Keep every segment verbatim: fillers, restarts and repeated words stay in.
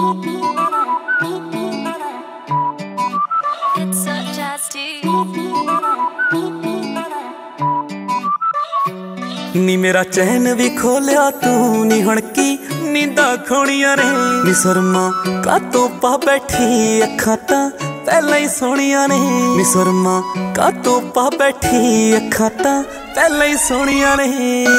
It's a Justy नी मेरा चैन भी खोलिया तू नी हुण की नींदा खोणियां ने नी सुरमा कातों पा बैठी अखां तां पहला ही सोहणियां ने नी सुरमा कातों पा बैठी अखां तां पहला ही सोहणियां ने।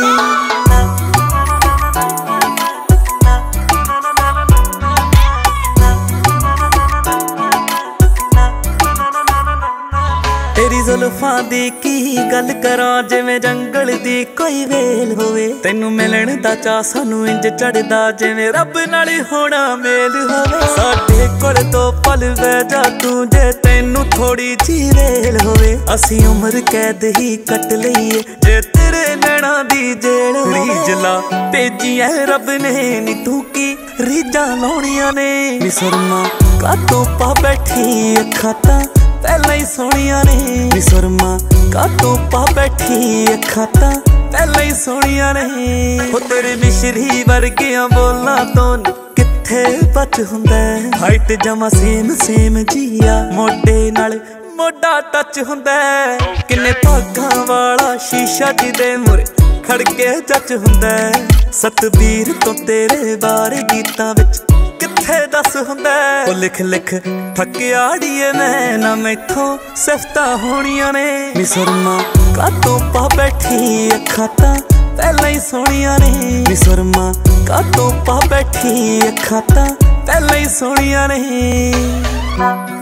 तेरी जुल्फां दी की गल करां जिवें जंगल दी कोई वेल होवे तैनू मिलण दा चा सानू इंज चढ़दा जिवें रब नाल होना मेल होवे साडे कोल तो पल बै जा तू जे तैनू थोड़ी जी वेल होवे असीं उम्र कैद ही कट लईए जे तेरे नैना दी जेल रीजला भेजिया रब ने नी तू की रीजां लाउणियां ने नी सुरमा कातों पा बैठी अखां तां पहला ही सोहणियां ने नी सुरमा कातों पा बैठी अखां तां पहला ही सोहणियां ने। हो तेरे मिश्री वर्गियां बोलां तो किथे बच हुंदा हाइट जमा सेम सेम जिया मोढे नाल मोढा टच हुंदा किन्ने भागां वाला शीशा जिदे मुरे खड़के जच हुंदा सतबीर तो तेरे बारे गीतां विच किथे दस हुंदा ओ लिख लिख थकिया अड़िए मैं ना मैथों सिफतां होणियां ने नी सुरमा कातों पा बैठी अखां तां पहला ही सोहणियां ने नी सुरमा कातों पा बैठी अखां तां पहला ही सोहणियां ने।